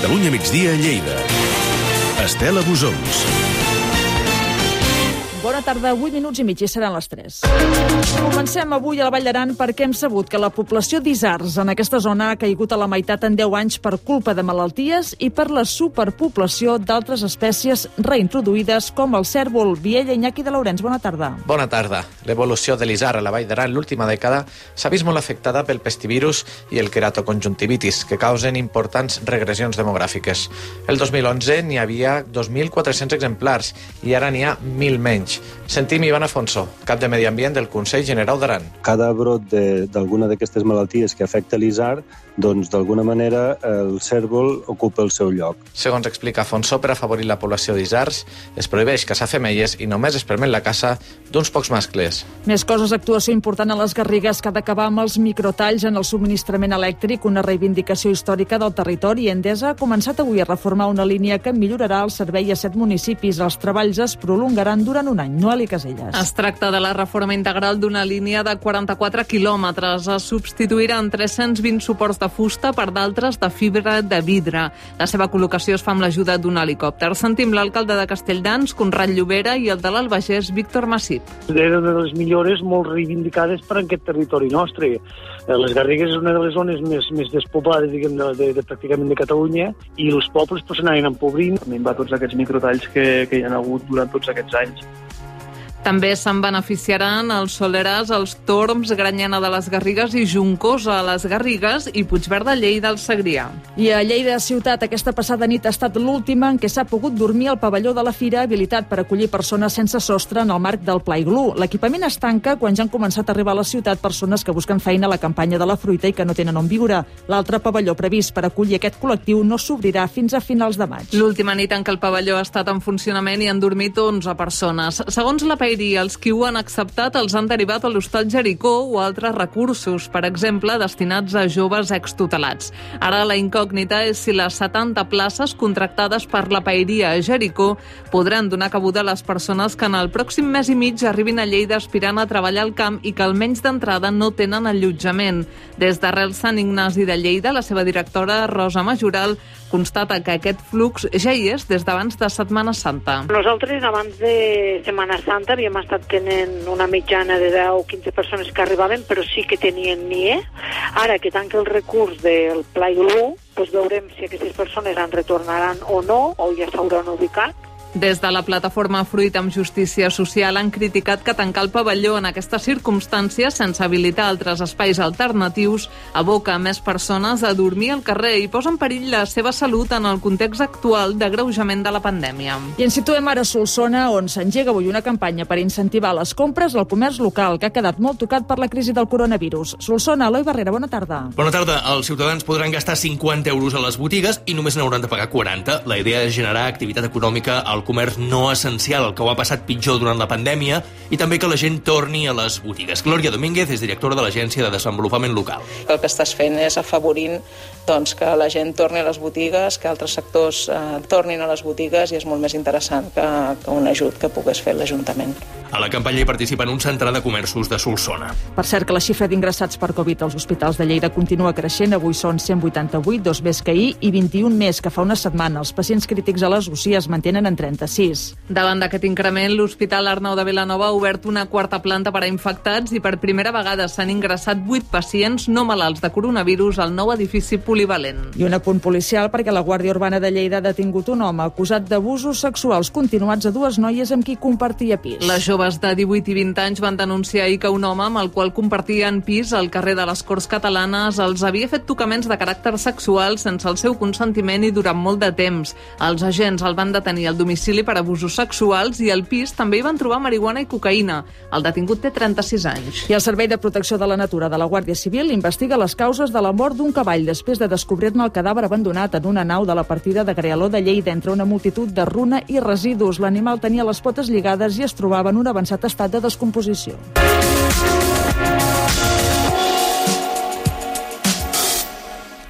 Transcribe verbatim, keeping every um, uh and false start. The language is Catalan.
Catalunya migdia a Lleida. Estela Busons. Bona tarda, vuit minuts i mig i seran les tres. Comencem avui a la Vall d'Aran perquè hem sabut que la població d'isards en aquesta zona ha caigut a la meitat en deu anys per culpa de malalties i per la superpoblació d'altres espècies reintroduïdes com el cèrvol. Viella, Iñaki de Laurens, bona tarda. Bona tarda. L'evolució de l'isard a la Vall d'Aran l'última dècada s'ha vist molt afectada pel pestivirus i el queratoconjuntivitis, que causen importants regressions demogràfiques. El dos mil onze n'hi havia dos mil quatre-cents exemplars i ara n'hi ha mil menys. Sentim Ivan Afonso, cap de Medi Ambient del Consell General d'Aran. Cada brot d'alguna d'aquestes malalties que afecta l'isard, doncs d'alguna manera el cérvol ocupa el seu lloc. Segons explica Afonso, per afavorir la població d'isards, es prohibeix caçar femelles i només es permet la caça d'uns pocs mascles. Més coses, actuació important a les Garrigues que ha d'acabar amb els microtalls en el subministrament elèctric, una reivindicació històrica del territori. Endesa ha començat avui a reformar una línia que millorarà el servei a set municipis. Els treballs es prolongaran durant un any. Noeli Caselles. Es tracta de la reforma integral d'una línia de quaranta-quatre quilòmetres. Es substituiran tres-cents vint suports de fusta per d'altres de fibra de vidre. La seva col·locació es fa amb l'ajuda d'un helicòpter. Sentim l'alcalde de Castelldans, Conrad Llobera, i el de l'Albagés, Víctor Massip. Era una de les millores molt reivindicades per aquest territori nostre. Les Garrigues és una de les zones més, més despoblades, diguem, de, de, de, pràcticament de Catalunya, i els pobles pues, s'anaven empobrint. També va tots aquests microtalls que, que hi ha hagut durant tots aquests anys. També se'n beneficiaran els Soleràs, els Torms, Granyena de les Garrigues i Juncosa a les Garrigues i Puigverd de Lleida al Segrià. I a Lleida ciutat aquesta passada nit ha estat l'última en què s'ha pogut dormir al pavelló de la Fira, habilitat per acollir persones sense sostre en el marc del Pla Iglú. L'equipament es tanca quan ja han començat a arribar a la ciutat persones que busquen feina a la campanya de la fruita i que no tenen on viure. L'altre pavelló previst per acollir aquest col·lectiu no s'obrirà fins a finals de maig. L'última nit en què el pavelló ha estat en funcionament i han dormit onze persones. Segons la i els qui ho han acceptat els han derivat a l'Hostal Jericó o altres recursos, per exemple, destinats a joves extutelats. Ara la incògnita és si les setanta places contractades per la paeria a Jericó podran donar cabuda a les persones que en el pròxim mes i mig arribin a Lleida aspirant a treballar al camp i que almenys d'entrada no tenen allotjament. Des d'Arrels Sant Ignasi de Lleida, la seva directora, Rosa Majoral, constata que aquest flux ja hi és des d'abans de Setmana Santa. Nosaltres abans de Setmana Santa havíem estat tenint una mitjana de deu o quinze persones que arribaven, però sí que tenien N I E. Ara que tanca el recurs del Pla Iglú, doncs veurem si aquestes persones en retornaran o no, o ja s'hauran ubicat. Des de la plataforma Fruit amb Justícia Social han criticat que tancar el pavelló en aquestes circumstàncies, sense habilitar altres espais alternatius, aboca més persones a dormir al carrer i posa en perill la seva salut en el context actual d'agreujament de la pandèmia. I ens situem ara a Solsona, on s'engega avui una campanya per incentivar les compres al comerç local, que ha quedat molt tocat per la crisi del coronavirus. Solsona, Eloi Barrera, bona tarda. Bona tarda. Els ciutadans podran gastar cinquanta euros a les botigues i només n'hauran de pagar quaranta. La idea és generar activitat econòmica al comerç no essencial, el que ho ha passat pitjor durant la pandèmia, i també que la gent torni a les botigues. Glòria Domínguez és directora de l'Agència de Desenvolupament Local. El que estàs fent és afavorint doncs, que la gent torni a les botigues, que altres sectors eh, tornin a les botigues, i és molt més interessant que, que un ajut que pogués fer l'Ajuntament. A la campanya hi participen un centenar de comerços de Solsona. Per cert, que la xifra d'ingressats per Covid als hospitals de Lleida continua creixent. Avui són cent vuitanta-vuit, dos més que ahir, i vint-i-un més que fa una setmana. Els pacients crítics a les U C I es mantenen en trenta-sis. Davant d'aquest increment, l'Hospital Arnau de Vilanova ha obert una quarta planta per a infectats i per primera vegada s'han ingressat vuit pacients no malalts de coronavirus al nou edifici polivalent. I un apunt policial perquè la Guàrdia Urbana de Lleida ha detingut un home acusat d'abusos sexuals continuats a dues noies amb qui compartia pis. Les joves de divuit i vint anys van denunciar ahir que un home amb el qual compartien pis al carrer de les Corts Catalanes els havia fet tocaments de caràcter sexual sense el seu consentiment i durant molt de temps. Els agents el van detenir al domicili per abusos sexuals i al pis també hi van trobar marihuana i cocaïna. El detingut té trenta-sis anys. I el Servei de Protecció de la Natura de la Guàrdia Civil investiga les causes de la mort d'un cavall després de descobrir-ne el cadàver abandonat en una nau de la partida de Grealó de Lleida entre una multitud de runa i residus. L'animal tenia les potes lligades i es trobava en un avançat estat de descomposició.